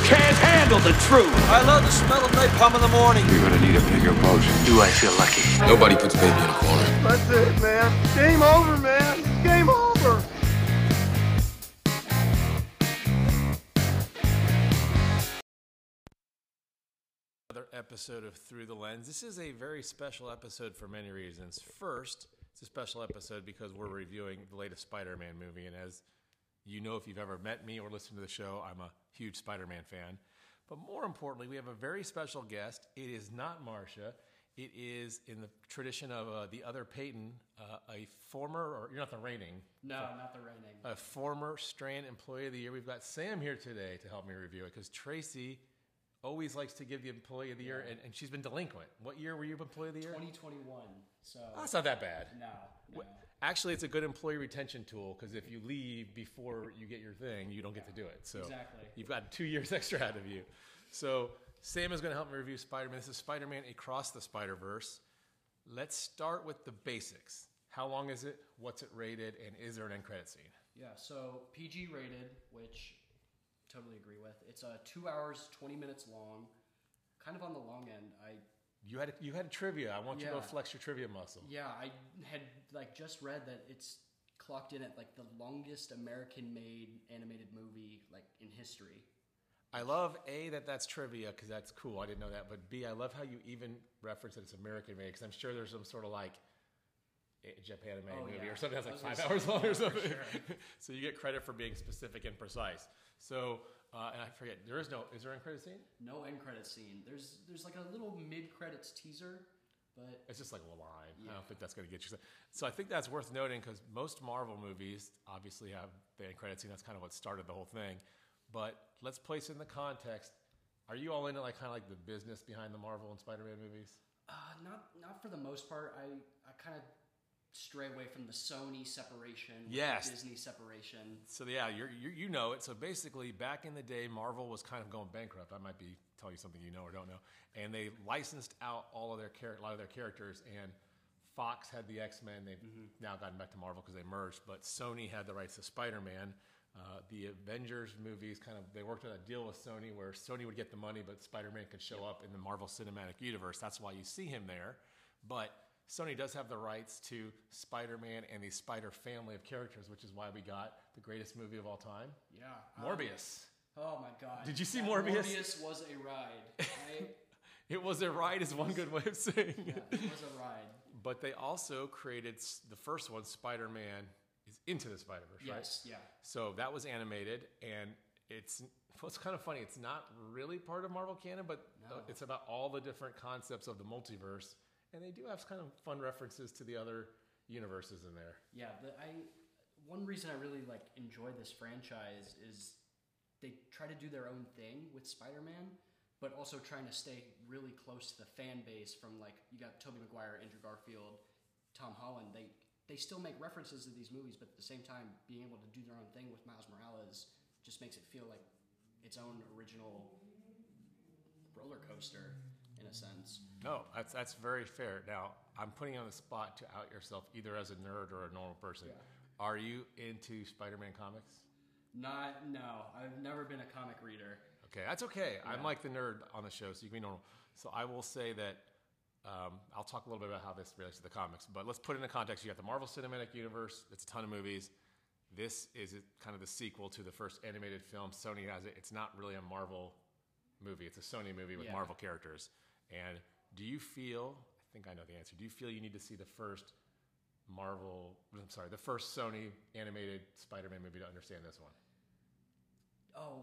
can't handle the truth. I love the smell of napalm in the morning. You're gonna need a bigger boat. Do I feel lucky? Nobody puts baby in a corner. That's it, man. Game over, man. Game over. Another episode of Through the Lens. This is a very special episode for many reasons. First, it's a special episode because we're reviewing the latest Spider-Man movie, and as you know, if you've ever met me or listened to the show, I'm a huge Spider-Man fan. But more importantly, we have a very special guest. It is not Marcia. It is, in the tradition of the other Peyton, a former, or you're not the reigning. No, not the reigning. A former Strand Employee of the Year. We've got Sam here today to help me review it because Tracy always likes to give the Employee of the Year, and she's been delinquent. What year were you Employee of the Year? 2021. So that's not that bad. No. Actually, it's a good employee retention tool because if you leave before you get your thing, you don't get to do it. So exactly. You've got 2 years extra out of you. So Sam is going to help me review Spider-Man. This is Spider-Man Across the Spider-Verse. Let's start with the basics. How long is it? What's it rated? And is there an end credit scene? Yeah, so PG rated, which totally agree with. It's 2 hours, 20 minutes long. Kind of on the long end. You had a trivia. I want you to go flex your trivia muscle. Yeah, I had just read that it's clocked in at the longest American-made animated movie in history. I love A, that's trivia because that's cool. I didn't know that. But B, I love how you even reference that it's American-made because I'm sure there's some sort of Japan-made movie or something that's 5 hours long or something. Sure. So you get credit for being specific and precise. So, and I forget, is there an end credit scene? No end credit scene. There's a little mid-credits teaser, but it's just a line. Yeah. I don't think that's going to get you. So I think that's worth noting because most Marvel movies obviously have the end credit scene. That's kind of what started the whole thing. But let's place it in the context. Are you all into kind of the business behind the Marvel and Spider-Man movies? Not for the most part. I kind of stray away from the Sony separation, yes, the Disney separation. So yeah, you know it. So basically, back in the day, Marvel was kind of going bankrupt. I might be telling you something you know or don't know. And they licensed out a lot of their characters. And Fox had the X-Men. They've now gotten back to Marvel because they merged. But Sony had the rights to Spider-Man. The Avengers movies they worked out a deal with Sony where Sony would get the money, but Spider-Man could show up in the Marvel Cinematic Universe. That's why you see him there. But Sony does have the rights to Spider-Man and the Spider family of characters, which is why we got the greatest movie of all time. Yeah. Morbius. Oh my God. Did you see Morbius? Morbius was a ride. It was a ride is one good way of saying it. Yeah, it was a ride. But they also created the first one, Spider-Man is Into the Spider-Verse, right? Yes, yeah. So that was animated, and it's kind of funny. It's not really part of Marvel canon, but it's about all the different concepts of the multiverse, and they do have kind of fun references to the other universes in there. Yeah, one reason I really enjoy this franchise is they try to do their own thing with Spider-Man, but also trying to stay really close to the fan base from you got Tobey Maguire, Andrew Garfield, Tom Holland. They still make references to these movies, but at the same time, being able to do their own thing with Miles Morales just makes it feel like its own original roller coaster, in a sense. No, that's very fair. Now, I'm putting you on the spot to out yourself either as a nerd or a normal person. Yeah. Are you into Spider-Man comics? No. I've never been a comic reader. Okay, that's okay. Yeah. I'm like the nerd on the show, so you can be normal. So I will say that I'll talk a little bit about how this relates to the comics, but let's put it in the context. You got the Marvel Cinematic Universe. It's a ton of movies. This is kind of the sequel to the first animated film. Sony has it. It's not really a Marvel movie. It's a Sony movie with Marvel characters. And do you feel, I think I know the answer, do you feel you need to see the first Sony animated Spider-Man movie to understand this one? Oh,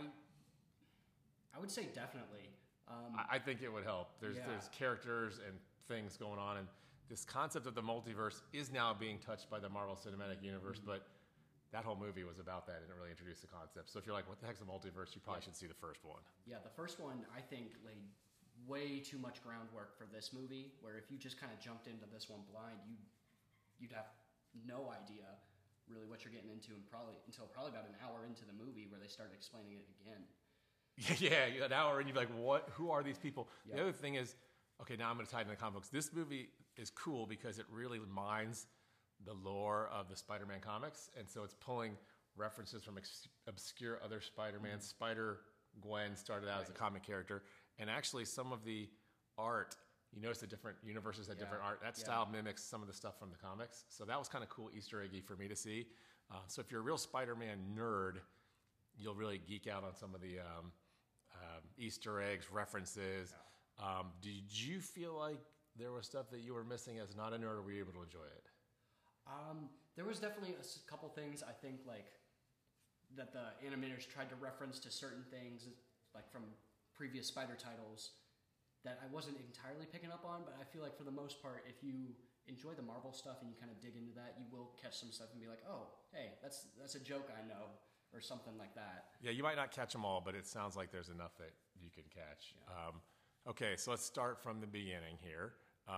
I would say definitely. I think it would help. There's characters and things going on, and this concept of the multiverse is now being touched by the Marvel Cinematic Universe, but that whole movie was about that, and it really introduced the concept. So if you're like, what the heck's a multiverse, you probably should see the first one. Yeah, the first one, I think, laid way too much groundwork for this movie, where if you just kind of jumped into this one blind, you'd have no idea really what you're getting into until probably about an hour into the movie where they started explaining it again. Yeah, an hour, and you're like, what? Who are these people? Yep. The other thing is, okay, now I'm going to tie it into the comic books. This movie is cool because it really mines the lore of the Spider-Man comics, and so it's pulling references from obscure other Spider-Man, Spider Gwen started out as a comic character, and actually some of the art, you notice the different universes had different art. That style mimics some of the stuff from the comics, so that was kind of cool Easter eggy for me to see. So if you're a real Spider-Man nerd, you'll really geek out on some of the Easter eggs, references. Did you feel like there was stuff that you were missing as not a nerd, or were you able to enjoy it? There was definitely a couple things I think like that the animators tried to reference to certain things like from previous Spider titles that I wasn't entirely picking up on, but I feel like for the most part, if you enjoy the Marvel stuff and you kind of dig into that, you will catch some stuff and be like, oh, hey, that's a joke I know, or something like that. Yeah, you might not catch them all, but it sounds like there's enough that you can catch. Yeah. Okay, so let's start from the beginning here.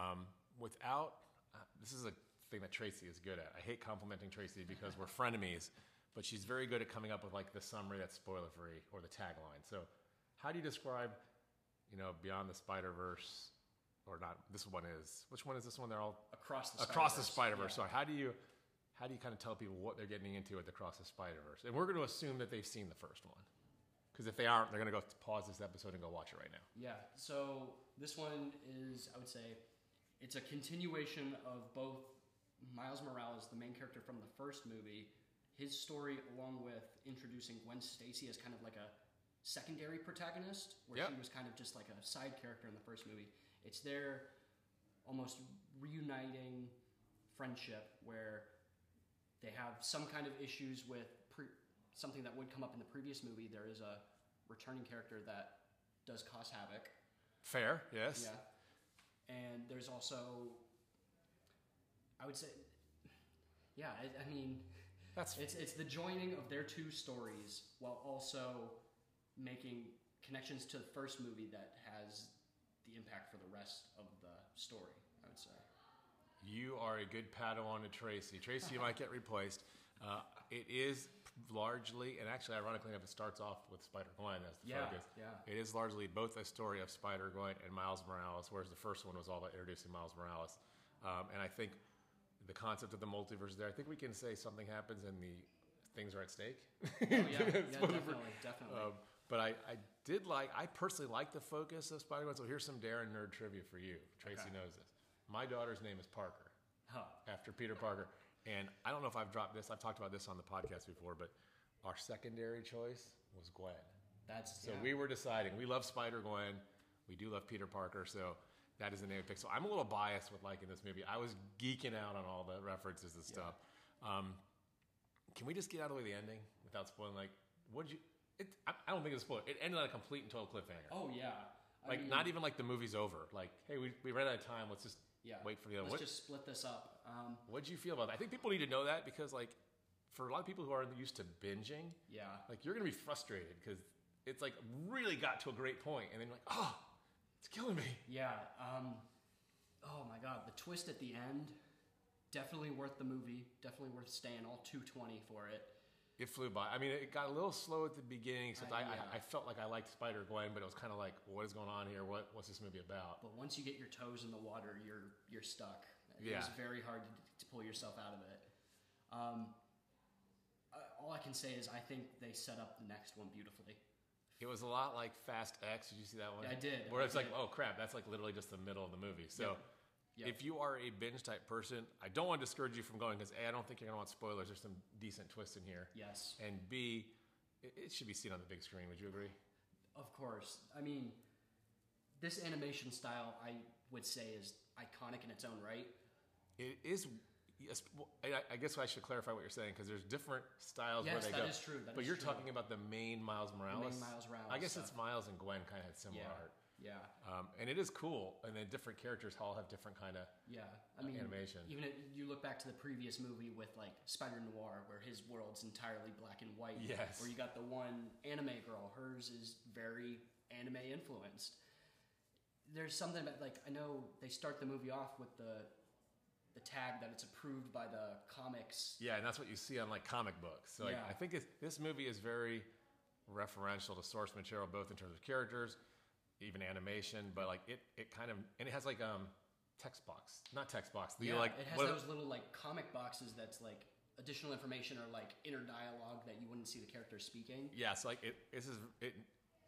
This is a thing that Tracy is good at. I hate complimenting Tracy because we're frenemies, but she's very good at coming up with like the summary that's spoiler-free or the tagline. So how do you describe, Beyond the Spider-Verse, or not, this one is, which one is this one? They're all Across the Spider-Verse. Yeah. So how do you kind of tell people what they're getting into with Across the Spider-Verse? And we're going to assume that they've seen the first one. Because if they aren't, they're going to go pause this episode and go watch it right now. Yeah, so this one is, I would say, it's a continuation of both Miles Morales, the main character from the first movie, his story along with introducing Gwen Stacy as kind of like a secondary protagonist, where she was kind of just like a side character in the first movie. It's their almost reuniting friendship where they have some kind of issues with something that would come up in the previous movie. There is a returning character that does cause havoc. Fair, yes. Yeah. And there's also, I would say, I mean, it's the joining of their two stories while also making connections to the first movie that has the impact for the rest of the story, I would say. You are a good Padawan to Tracy. Tracy, you might get replaced. It is largely, and actually ironically enough, it starts off with Spider-Gwen as the focus. Yeah. It is largely both a story of Spider-Gwen and Miles Morales, whereas the first one was all about introducing Miles Morales. And I think the concept of the multiverse there, I think we can say something happens and the things are at stake. Definitely. But I personally like the focus of Spider-Gwen, so here's some Darren nerd trivia for you. Tracy knows this. My daughter's name is Parker, after Peter Parker. And I don't know if I've dropped this. I've talked about this on the podcast before, but our secondary choice was Gwen. We were deciding. We love Spider-Gwen. We do love Peter Parker, so that is the name of the pick. So I'm a little biased with liking this movie. I was geeking out on all the references and stuff. Can we just get out of the way the ending without spoiling? Like, I don't think it's a spoiler. It ended on a complete and total cliffhanger. Oh, yeah. I mean, not even like the movie's over. Like, hey, we ran out of time. Let's just wait for the other. Let's just split this up. What did you feel about that? I think people need to know that because, like, for a lot of people who are used to binging, like, you're going to be frustrated because it's, like, really got to a great point, and then you're like, oh, it's killing me. Yeah. Oh, my God. The twist at the end, definitely worth the movie. Definitely worth staying all 220 for it. It flew by. I mean, it got a little slow at the beginning, except I felt like I liked Spider-Gwen, but it was kind of like, what is going on here? What's this movie about? But once you get your toes in the water, you're stuck. It was very hard to pull yourself out of it. All I can say is I think they set up the next one beautifully. It was a lot like Fast X. Did you see that one? Yeah, I did. Where it's like, oh crap, that's like literally just the middle of the movie. So if you are a binge type person, I don't want to discourage you from going because A, I don't think you're going to want spoilers. There's some decent twists in here. Yes. And B, it should be seen on the big screen. Would you agree? Of course. I mean, this animation style, I would say, is iconic in its own right. It is. Yes, well, I guess I should clarify what you're saying because there's different styles where they go. Yes, that is true. But you're talking about the main Miles Morales. The main Miles Morales. I guess it's Miles and Gwen kind of had similar art. Yeah. And it is cool, and then different characters all have different kind of animation. Even if you look back to the previous movie with like Spider-Noir, where his world's entirely black and white. Yes. Or you got the one anime girl, hers is very anime influenced. There's something about, like, I know they start the movie off with the tag that it's approved by the comics. Yeah, and that's what you see on like comic books. So I think this movie is very referential to source material, both in terms of characters, even animation, but like it kind of, and it has like not text box. It has those little like comic boxes that's like additional information or like inner dialogue that you wouldn't see the character speaking. Yeah, so like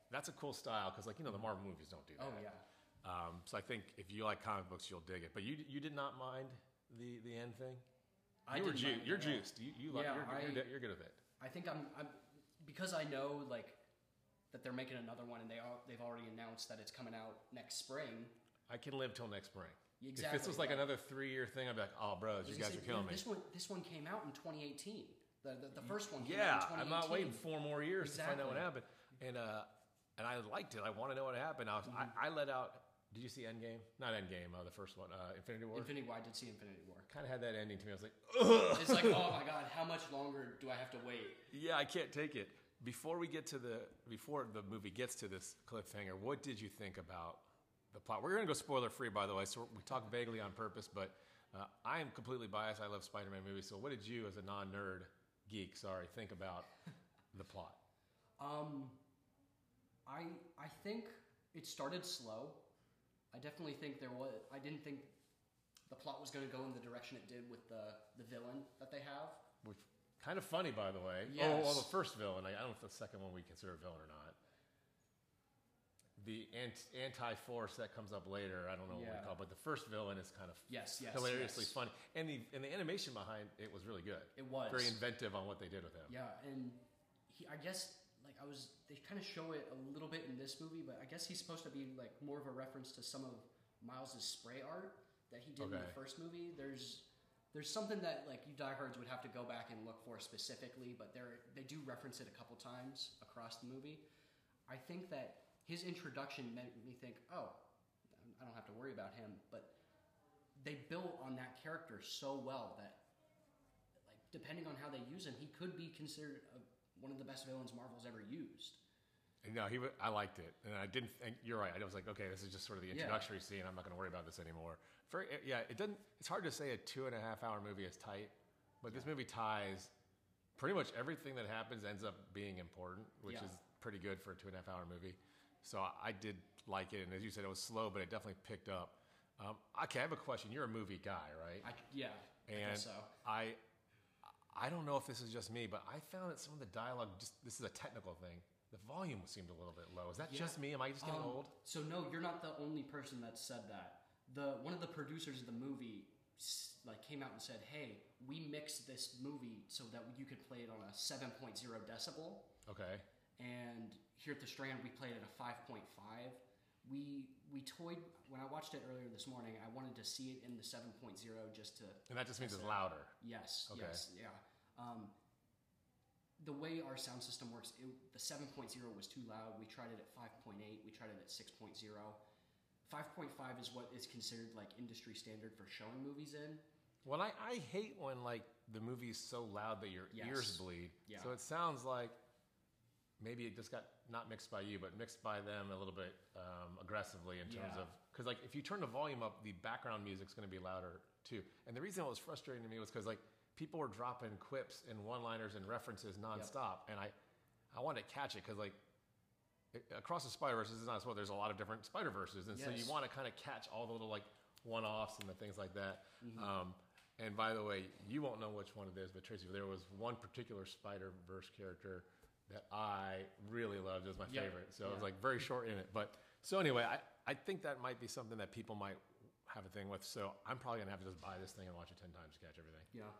that's a cool style because, like, the Marvel movies don't do that. Oh yeah. So I think if you like comic books, you'll dig it. But you did not mind the end thing. You're juiced. You're good with it. I think I'm because I know like that they're making another one and they've already announced that it's coming out next spring. I can live till next spring. Exactly. If this was like another 3-year thing, I'd be like, oh, bros, you guys are killing me. This one came out in 2018. The first one came yeah, out in 2018. I'm not waiting 4 more years to find out what Exactly. happened. And I liked it. I want to know what happened. I let out. Did you see Endgame? Not Endgame. The first one, Infinity War. I did see Infinity War. Kind of had that ending to me. I was like, ugh. It's like, oh my god, how much longer do I have to wait? Yeah, I can't take it. Before the movie gets to this cliffhanger, what did you think about the plot? We're going to go spoiler free, by the way, so we talk vaguely on purpose, but I am completely biased. I love Spider-Man movies. So what did you, as a non-nerd geek, think about the plot? I think it started slow. I definitely think I didn't think the plot was going to go in the direction it did with the villain that they have. Which kind of funny, by the way. Yes. Oh, well, the first villain. I don't know if the second one we consider a villain or not. The anti-force that comes up later, I don't know what we call it, but the first villain is kind of hilariously funny. And the animation behind it was really good. It was. Very inventive on what they did with him. Yeah, and I guess they kind of show it a little bit in this movie, but I guess he's supposed to be like more of a reference to some of Miles's spray art that he did in the first movie. There's something that like you diehards would have to go back and look for specifically, but they do reference it a couple times across the movie. I think that his introduction made me think, oh, I don't have to worry about him, but they built on that character so well that, like, depending on how they use him, he could be considered one of the best villains Marvel's ever used. No, I liked it, and I didn't think you're right. I was like, okay, this is just sort of the introductory scene. I'm not going to worry about this anymore. It doesn't. It's hard to say a 2.5-hour movie is tight, but this movie ties pretty much everything that happens ends up being important, which is pretty good for a 2.5-hour movie. So I did like it, and as you said, it was slow, but it definitely picked up. Okay, I have a question. You're a movie guy, right? I guess so. I don't know if this is just me, but I found that some of the dialogue, this is a technical thing, the volume seemed a little bit low. Is that just me? Am I just getting old? So no, you're not the only person that said that. One of the producers of the movie came out and said, hey, we mixed this movie so that you could play it on a 7.0 decibel. Okay. And here at the Strand, we played it at a 5.5. We toyed, when I watched it earlier this morning, I wanted to see it in the 7.0 just to... And that just means it's louder. Yes, okay. Yes, yeah. The way our sound system works, the 7.0 was too loud. We tried it at 5.8. We tried it at 6.0. 5.5 is what is considered like industry standard for showing movies in. Well, I hate when like the movie's so loud that your ears bleed. Yeah. So it sounds like maybe it just got not mixed by you, but mixed by them a little bit aggressively in terms of... Because like if you turn the volume up, the background music's going to be louder too. And the reason it was frustrating to me was because like people were dropping quips and one-liners and references nonstop. And I wanted to catch it because like Across the Spider-Verse is not as well. There's a lot of different Spider-Verses. And so you want to kind of catch all the little like one-offs and the things like that. Mm-hmm. And by the way, you won't know which one it is, but Tracy, there was one particular Spider-Verse character that I really loved. It was my favorite. So it was like very short in it. But so anyway, I think that might be something that people might have a thing with. So I'm probably going to have to just buy this thing and watch it 10 times to catch everything. Yeah.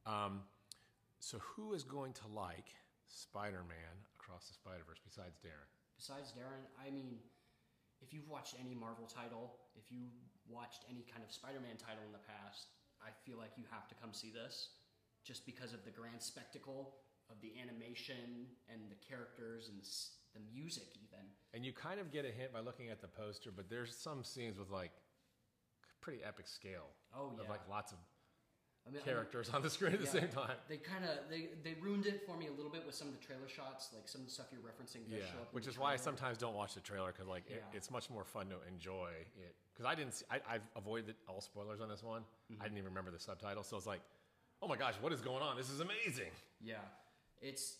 So who is going to like Spider-Man Across the Spider-Verse besides Darren? Besides Darren, I mean, if you've watched any Marvel title, if you watched any kind of Spider-Man title in the past, I feel like you have to come see this just because of the grand spectacle of the animation and the characters and the music even. And you kind of get a hint by looking at the poster, but there's some scenes with like pretty epic scale. Oh, yeah. Of like lots of characters on the screen at the same time. They kind of they ruined it for me a little bit with some of the trailer shots, like some of the stuff you're referencing. Show up which is why I sometimes don't watch the trailer because like it's much more fun to enjoy it. Because I've avoided all spoilers on this one. Mm-hmm. I didn't even remember the subtitle, so it's like, oh my gosh, what is going on? This is amazing. Yeah, it's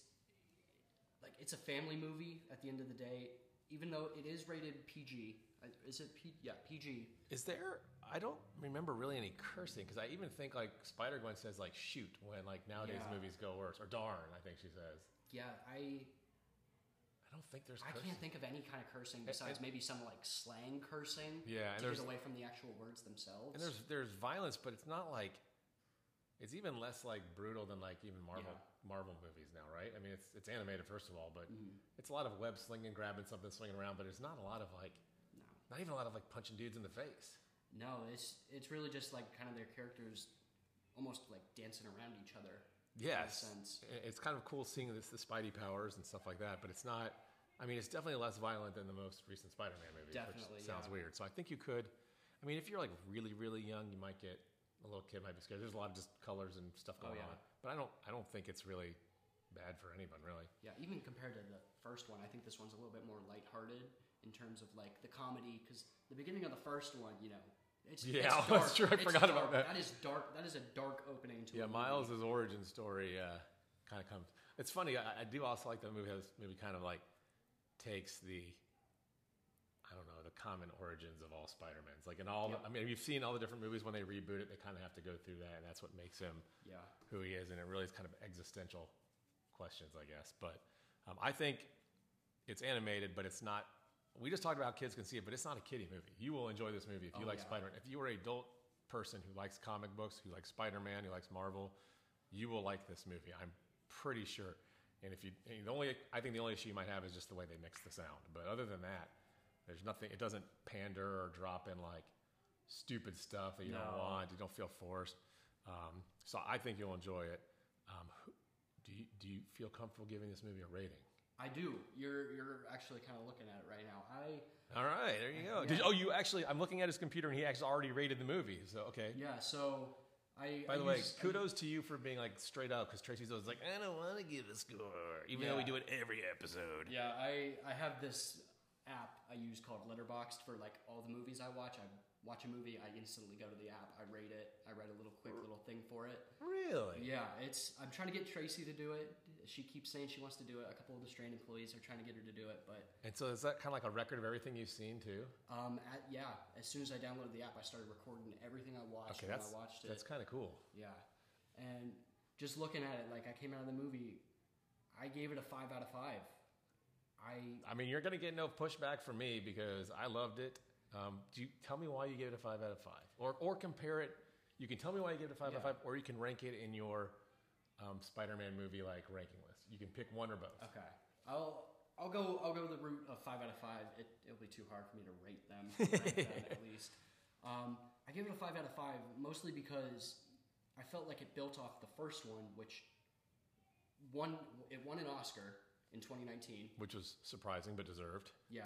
a family movie at the end of the day. Even though it is rated PG, is it PG? Is there? I don't remember really any cursing because I even think like Spider-Gwen says like shoot when like nowadays movies go worse, or darn, I think she says. Yeah, I I don't think there's I cursing. can't think of any kind of cursing besides maybe some like slang cursing. Yeah, and to there's get away from the actual words themselves. and there's violence, but it's not like it's even less like brutal than like even Marvel movies now, right? I mean, it's animated first of all, but it's a lot of web slinging, grabbing something, swinging around, but there's not a lot of like, not even a lot of like punching dudes in the face. No, it's really just like kind of their characters almost like dancing around each other. Yes, in a sense. it's kind of cool seeing the Spidey powers and stuff like that, but it's not. I mean, it's definitely less violent than the most recent Spider-Man movies, Definitely, which sounds weird. So I think you could. I mean, if you're like really, really young, you might get a little kid might be scared. There's a lot of just colors and stuff going on, but I don't think it's really bad for anyone, really. Yeah, even compared to the first one, I think this one's a little bit more lighthearted in terms of like the comedy. Because the beginning of the first one, it's dark. That's true. I forgot about that. That is dark. That is a dark opening to a movie. Miles' origin story kind of comes. It's funny. I do also like that movie. Has maybe kind of like takes the, I don't know, the common origins of all Spider-Mans. Like in all, I mean, you've seen all the different movies when they reboot it, they kind of have to go through that, and that's what makes him who he is. And it really is kind of existential questions, I guess. But I think it's animated, but it's not. We just talked about how kids can see it, but it's not a kiddie movie. You will enjoy this movie if you like Spider-Man. If you are an adult person who likes comic books, who likes Spider-Man, who likes Marvel, you will like this movie. I'm pretty sure. And I think the only issue you might have is just the way they mix the sound. But other than that, there's nothing. It doesn't pander or drop in like stupid stuff that you don't want. You don't feel forced. So I think you'll enjoy it. Do you feel comfortable giving this movie a rating? I do. You're actually kind of looking at it right now. All right, there you go. Yeah. You actually? I'm looking at his computer, and he actually already rated the movie. So okay. Yeah. So By the way, kudos to you for being like straight up, because Tracy's always like, I don't want to give a score, even though we do it every episode. Yeah, I have this app I use called Letterboxd for like all the movies I watch. I watch a movie, I instantly go to the app, I rate it, I write a quick little thing for it. Really? Yeah, I'm trying to get Tracy to do it. She keeps saying she wants to do it. A couple of the Strain employees are trying to get her to do it, but. And so is that kind of like a record of everything you've seen too? As soon as I downloaded the app, I started recording everything I watched when I watched it. That's kind of cool. Yeah, and just looking at it, like I came out of the movie, I gave it a 5 out of 5. I mean, you're going to get no pushback from me because I loved it. Do you tell me why you gave it a 5 out of 5, or compare it? You can tell me why you gave it a 5 out of 5, or you can rank it in your Spider-Man movie like ranking list. You can pick one or both. Okay, I'll go the route of 5 out of 5. It'll be too hard for me to rate them, at least. I gave it a 5 out of 5 mostly because I felt like it built off the first one, which won an Oscar in 2019, which was surprising but deserved. Yeah.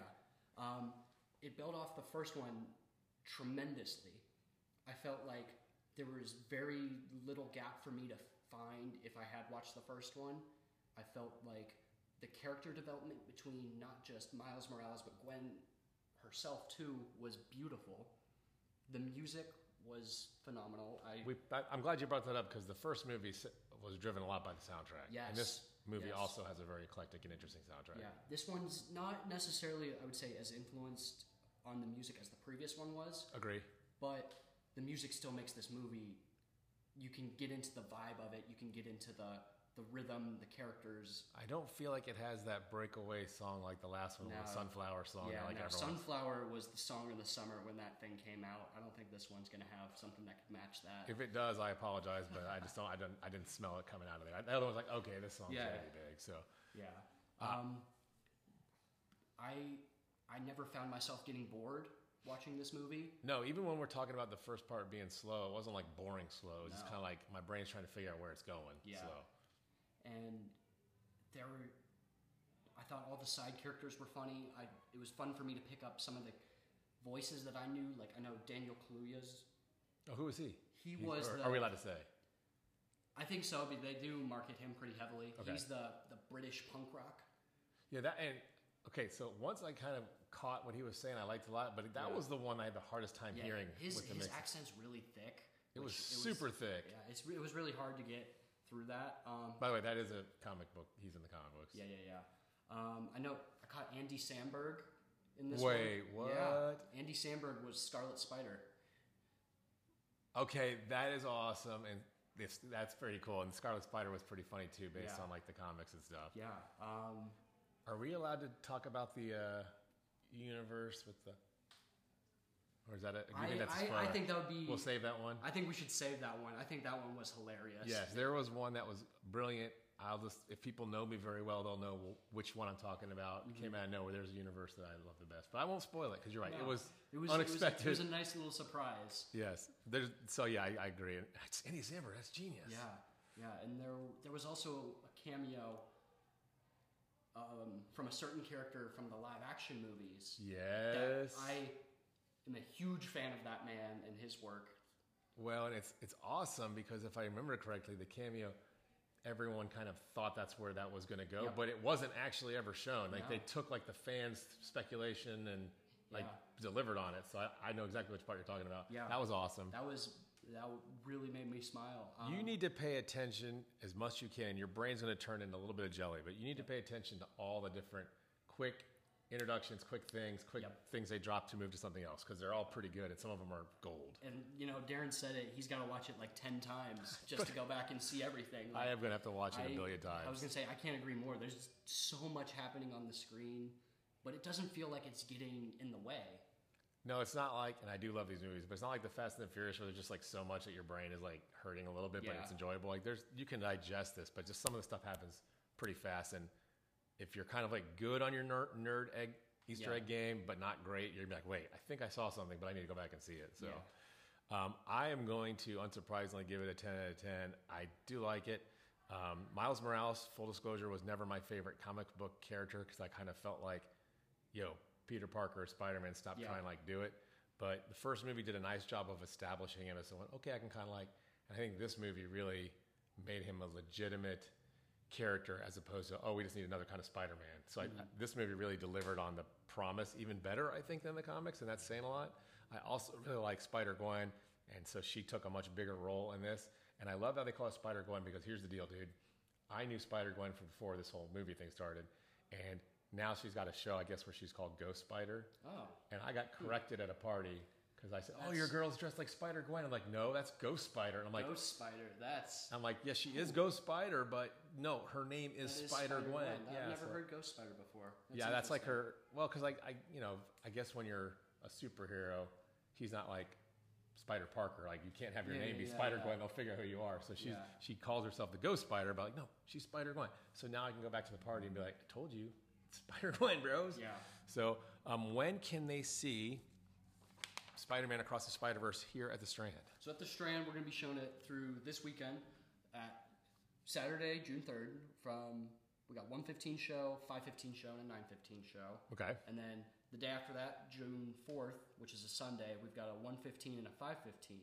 It built off the first one tremendously. I felt like there was very little gap for me to find if I had watched the first one. I felt like the character development between not just Miles Morales but Gwen herself too was beautiful. The music was phenomenal. I'm glad you brought that up because the first movie was driven a lot by the soundtrack. Yes. And this movie also has a very eclectic and interesting soundtrack. Yeah. This one's not necessarily, I would say, as influenced on the music as the previous one was. Agree. But the music still makes this movie, you can get into the vibe of it, you can get into the rhythm, the characters. I don't feel like it has that breakaway song like the last one, the Sunflower song. Yeah, like Sunflower was the song of the summer when that thing came out. I don't think this one's going to have something that could match that. If it does, I apologize, but I just don't. I didn't smell it coming out of there. The other one was like, okay, this song's really big. So yeah, I never found myself getting bored watching this movie. No, even when we're talking about the first part being slow, it wasn't like boring slow. It was just kind of like my brain's trying to figure out where it's going. Yeah. Slow. And I thought all the side characters were funny. It was fun for me to pick up some of the voices that I knew. Like I know Daniel Kaluuya's. Oh, who was he? Are we allowed to say? I think so, but they do market him pretty heavily. Okay. He's the British punk rock. Yeah, okay, so once I kind of caught what he was saying, I liked a lot, but that was the one I had the hardest time hearing. His accent's really thick. It was super thick. Yeah, it was really hard to get through that. By the way, that is a comic book. He's in the comic books. Yeah. I know I caught Andy Samberg in this Wait, one. what? Yeah, Andy Samberg was Scarlet Spider. Okay, that is awesome, and that's pretty cool. And Scarlet Spider was pretty funny too, based on like the comics and stuff. Yeah. Are we allowed to talk about the universe with the? Or is that it? Do you think that's a spoiler? I think that would be. We'll save that one. I think we should save that one. I think that one was hilarious. Yes, there was one that was brilliant. If people know me very well, they'll know which one I'm talking about. It came out of nowhere. There's a universe that I love the best, but I won't spoil it because you're right. No, It was unexpected. It was a nice little surprise. Yes. I agree. It's Andy Samberg. That's genius. Yeah, and there was also a cameo from a certain character from the live action movies. Yes. I am a huge fan of that man and his work. Well, and it's awesome because if I remember correctly, the cameo, everyone kind of thought that's where that was going to go, but it wasn't actually ever shown. Like they took like the fans' speculation and delivered on it. So I know exactly which part you're talking about. Yeah, that was awesome. That really made me smile. You need to pay attention as much as you can. Your brain's going to turn into a little bit of jelly, but you need to pay attention to all the different quick introductions, quick things they drop to move to something else because they're all pretty good and some of them are gold. And Darren said it. He's got to watch it like 10 times just to go back and see everything. Like, I am going to have to watch it a billion times. I was going to say I can't agree more. There's so much happening on the screen, but it doesn't feel like it's getting in the way. No, it's not like, and I do love these movies, but it's not like the Fast and the Furious where there's just like so much that your brain is like hurting a little bit, but it's enjoyable. Like you can digest this, but just some of the stuff happens pretty fast. And if you're kind of like good on your nerd Easter egg game, but not great, you're gonna be like, wait, I think I saw something, but I need to go back and see it. So I am going to unsurprisingly give it a 10 out of 10. I do like it. Miles Morales, full disclosure, was never my favorite comic book character because I kind of felt like, Peter Parker or Spider-Man, stop trying to like do it. But the first movie did a nice job of establishing him as someone, okay, I can kind of like, and I think this movie really made him a legitimate character as opposed to, we just need another kind of Spider-Man. So this movie really delivered on the promise even better, I think, than the comics, and that's saying a lot. I also really like Spider-Gwen, and so she took a much bigger role in this. And I love how they call it Spider-Gwen because here's the deal, dude. I knew Spider-Gwen from before this whole movie thing started, and now she's got a show, I guess, where she's called Ghost Spider. Oh. And I got corrected at a party because I said, your girl's dressed like Spider-Gwen. I'm like, no, that's Ghost Spider. And I'm like, Ghost Spider, I'm like, yes, she is Ghost Spider, but no, her name is Spider-Gwen. I've never heard Ghost Spider before. That's like her, well, because I guess when you're a superhero, she's not like Spider Parker. Like, you can't have your name be Spider-Gwen. They'll figure out who you are. So she calls herself the Ghost Spider, but like, no, she's Spider-Gwen. So now I can go back to the party and be like, I told you, it's Spider-Gwen, bros. Yeah. So when can they see Spider-Man Across the Spider-Verse here at the Strand? So at the Strand, we're going to be showing it through this weekend at Saturday, June 3rd. We got 1:15 show, 5:15 show, and a 9:15 show. Okay. And then the day after that, June 4th, which is a Sunday, we've got a 1:15 and a 5:15.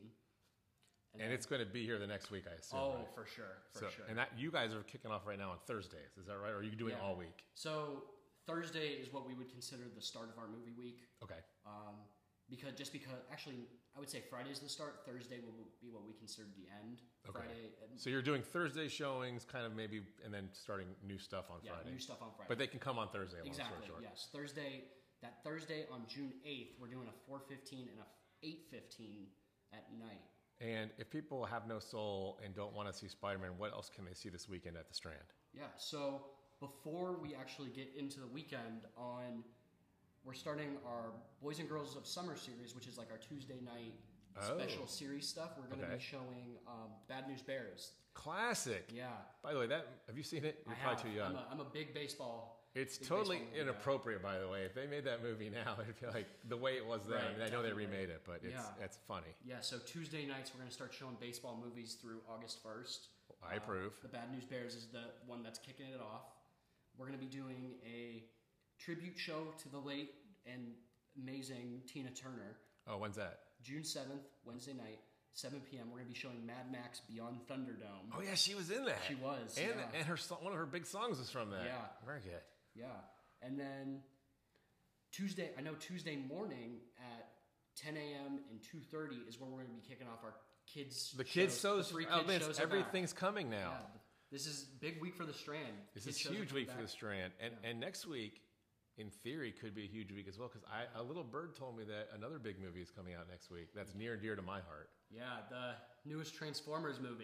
And it's going to be here the next week, I assume. Oh, right? for sure. And that you guys are kicking off right now on Thursdays, is that right? Or are you doing it all week? So Thursday is what we would consider the start of our movie week. Okay. Because actually, I would say Friday's the start. Thursday will be what we consider the end. Okay. So you're doing Thursday showings, kind of maybe, and then starting new stuff on Friday. Yeah, new stuff on Friday. But they can come on Thursday. Exactly. Yes, Thursday. That Thursday on June 8th, we're doing a 4:15 and a 8:15 at night. And if people have no soul and don't want to see Spider-Man, what else can they see this weekend at the Strand? Yeah. So before we actually get into the weekend, we're starting our Boys and Girls of Summer series, which is like our Tuesday night special series stuff. We're going to be showing Bad News Bears. Classic. Yeah. By the way, have you seen it? You're probably too young. I'm a big baseball. It's totally inappropriate, by the way. If they made that movie now, it'd be like the way it was then. Right, I mean, I know they remade it, but it's funny. Yeah. So Tuesday nights we're going to start showing baseball movies through August 1st. I approve. The Bad News Bears is the one that's kicking it off. We're going to be doing a tribute show to the late and amazing Tina Turner. Oh, when's that? June 7th, Wednesday night, 7 p.m. We're going to be showing Mad Max Beyond Thunderdome. Oh, yeah, she was in that. She was. And one of her big songs was from that. Yeah. Very good. Yeah. And then Tuesday morning at 10 a.m. and 2:30 is when we're going to be kicking off our kids' The kids' shows. Everything's coming now. Yeah, this is big week for the Strand. This is a huge week for the Strand. And next week, in theory, could be a huge week as well, because a little bird told me that another big movie is coming out next week that's near and dear to my heart. Yeah, the newest Transformers movie.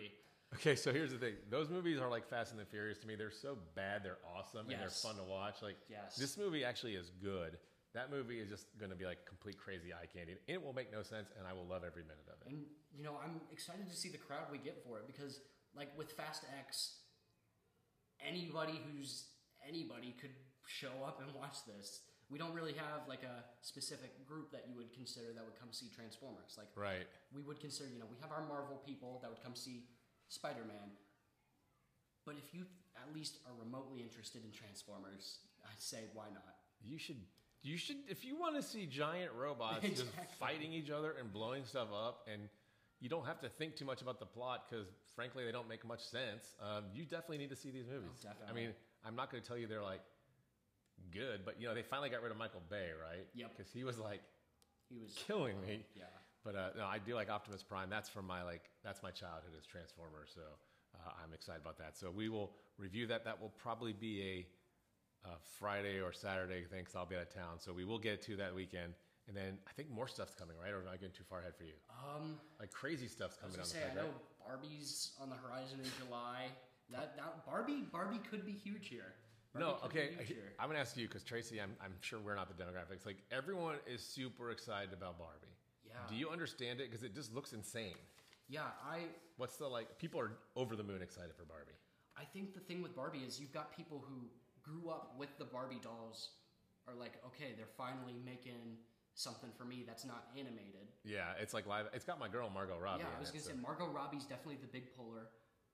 Okay, so here's the thing. Those movies are like Fast and the Furious to me. They're so bad, they're awesome, and they're Yes. fun to watch. Like, Yes. this movie actually is good. That movie is just going to be like complete crazy eye candy. It will make no sense, and I will love every minute of it. And I'm excited to see the crowd we get for it because, like with Fast X, anybody could show up and watch this. We don't really have like a specific group that you would consider that would come see Transformers. Like, Right. we would consider, we have our Marvel people that would come see Spider-Man. But if you at least are remotely interested in Transformers, I'd say why not? You should, if you want to see giant robots just Exactly. fighting each other and blowing stuff up, and you don't have to think too much about the plot because, frankly, they don't make much sense. You definitely need to see these movies. Oh, definitely. I mean, I'm not going to tell you they're like good, but they finally got rid of Michael Bay, right? Yep. Because he was like He was killing me. Yeah. But no, I do like Optimus Prime. That's from that's my childhood as Transformers. So I'm excited about that. So we will review that. That will probably be a Friday or Saturday thing because I'll be out of town. So we will get it to that weekend. And then I think more stuff's coming, right? Or am I getting too far ahead for you? Like crazy stuff's I was coming gonna down say, the I pipe, know right? Barbie's on the horizon in July. That Barbie could be huge here. No, Barbie could be okay. huge here. I'm gonna ask you because Tracy, I'm sure we're not the demographics. Like everyone is super excited about Barbie. Yeah. Do you understand it? Because it just looks insane. Yeah, What's the people are over the moon excited for Barbie. I think the thing with Barbie is you've got people who grew up with the Barbie dolls are like, okay, they're finally making something for me that's not animated. Yeah, it's like live. It's got my girl Margot Robbie. Yeah, in I was it, gonna so. say Margot Robbie's definitely the big puller.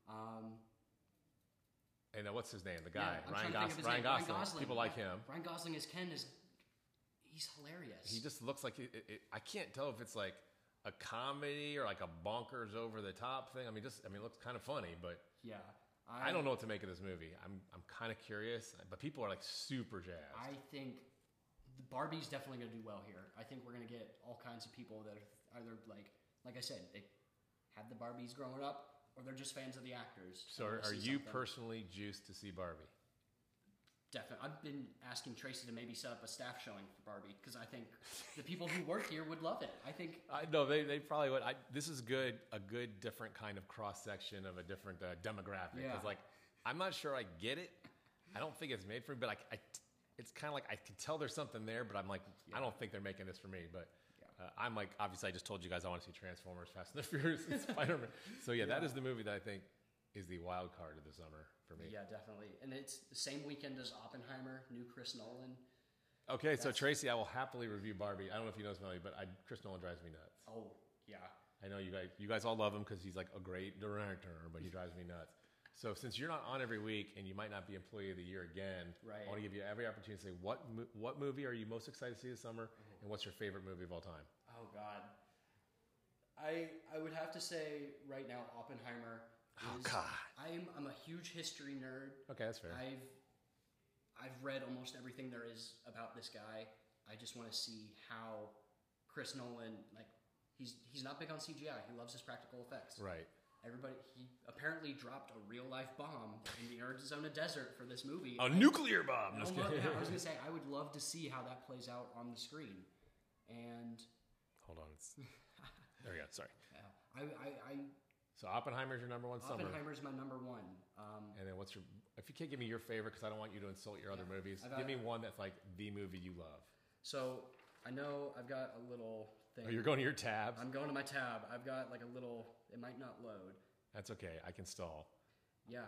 And what's his name? The Yeah, guy, I'm Ryan, trying to think of his Ryan name. Ryan Gosling. Gosling. People like him. Ryan Gosling as Ken he's hilarious. He just looks like I can't tell if it's like a comedy or like a bonkers over the top thing. I mean, it looks kind of funny, but yeah. I don't know what to make of this movie. I'm kind of curious, but people are like super jazzed. I think the Barbie's definitely going to do well here. I think we're going to get all kinds of people that are either like I said, they had the Barbies growing up, or they're just fans of the actors. So and wanna are see you something. personally juiced to see Barbie? Definitely. I've been asking Tracy to maybe set up a staff showing for Barbie because I think the people who work here would love it. I think I know they probably would. This is good, a good different kind of cross section of a different demographic. Yeah. Because I'm not sure I get it. I don't think it's made for me, but it's kind of like I can tell there's something there, but I'm like I don't think they're making this for me. But I'm like obviously I just told you guys I want to see Transformers, Fast and the Furious, and Spider-Man. So yeah, that is the movie that I think is the wild card of the summer for me. yeah, definitely. And it's the same weekend as Oppenheimer, new Chris Nolan. Okay, so Tracy, I will happily review Barbie. I don't know if you know this, Melanie, but Chris Nolan drives me nuts. Oh, yeah. I know you guys all love him because he's like a great director, but he drives me nuts. So since you're not on every week and you might not be Employee of the Year again, Right. I want to give you every opportunity to say what movie are you most excited to see this summer, and what's your favorite movie of all time? Oh God. I would have to say right now Oppenheimer. Oh, is, God. I'm a huge history nerd. Okay, that's fair. I've read almost everything there is about this guy. I just want to see how Chris Nolan he's not big on CGI. He loves his practical effects. Right. He apparently dropped a real life bomb in the Arizona desert for this movie. A nuclear bomb. I Just would love- kidding. yeah, I was gonna say I would love to see how that plays out on the screen. And Hold on. There we go. Sorry. I So Oppenheimer's your number one summer. Oppenheimer's my number one. And then if you can't give me your favorite, because I don't want you to insult your other movies, give me one that's like the movie you love. So I know I've got a little thing. Oh, you're going to your tabs? I'm going to my tab. I've got like a little. It might not load. That's okay. I can stall. Yeah.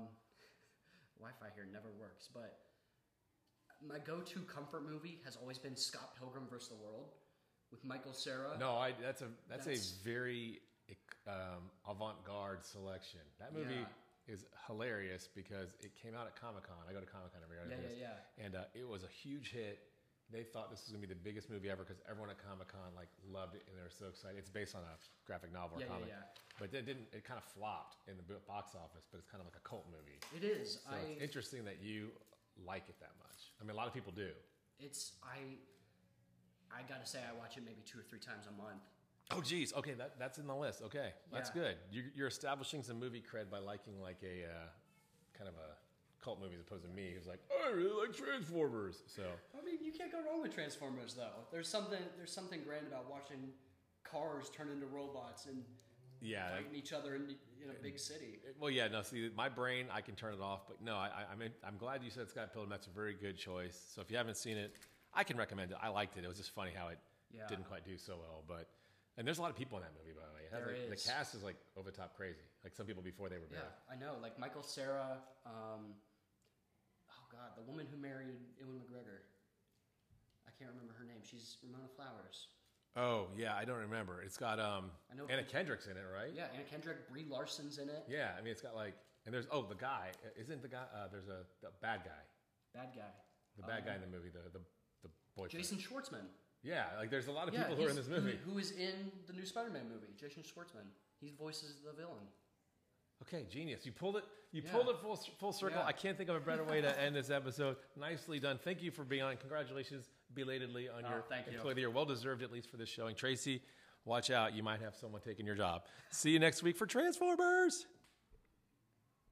Wi-Fi here never works. But my go-to comfort movie has always been Scott Pilgrim vs. the World with Michael Cera. No, that's a very avant-garde selection. That movie is hilarious because it came out at Comic-Con. I go to Comic-Con every year. Yeah. And it was a huge hit. They thought this was going to be the biggest movie ever because everyone at Comic-Con loved it and they were so excited. It's based on a graphic novel or comic. But it kind of flopped in the box office, but it's kind of like a cult movie. It is. So it's interesting that you like it that much. I mean, a lot of people do. I gotta say I watch it maybe 2 or 3 times a month. Oh, geez. Okay, that's in the list. Okay, that's Yeah. good. You're establishing some movie cred by liking like a kind of a cult movie as opposed to me, who's like, I really like Transformers. So I mean, you can't go wrong with Transformers, though. There's something grand about watching cars turn into robots and fighting each other. And in a big city. Well, yeah, no. See, my brain, I can turn it off, but no, I'm glad you said Scott Pilgrim. That's a very good choice. So if you haven't seen it, I can recommend it. I liked it. It was just funny how it didn't quite do so well, but. And there's a lot of people in that movie, by the way. It has the cast is like over the top crazy. Like some people before they were big. Yeah, I know. Like Michael Cera. Oh God, the woman who married Ewan McGregor. I can't remember her name. She's Ramona Flowers. Oh yeah, I don't remember. It's got Anna Kendrick's in it, right? Yeah, Anna Kendrick. Brie Larson's in it. Yeah, I mean it's got like and there's the guy isn't the guy. There's the bad guy. Bad guy. The bad guy in the movie. The boyfriend. Jason Schwartzman. Yeah, like there's a lot of people who are in this movie. Who is in the new Spider-Man movie? Jason Schwartzman. He voices the villain. Okay, genius. You pulled it. Pulled it full circle. Yeah. I can't think of a better way to end this episode. Nicely done. Thank you for being on. Congratulations belatedly on your Employee of the Year. Well deserved, at least for this showing. Tracy, watch out. You might have someone taking your job. See you next week for Transformers.